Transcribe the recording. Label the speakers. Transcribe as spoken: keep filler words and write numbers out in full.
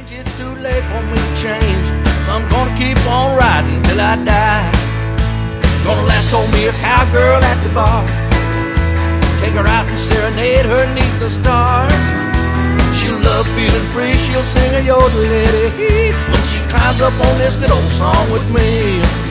Speaker 1: age, it's too late for me to change. So I'm gonna keep on riding till I die. Gonna lasso me a cowgirl at the bar, take her out and serenade her neath the stars. She'll love feeling free, she'll sing a yodeling Eddie when she climbs up on this good old song with me.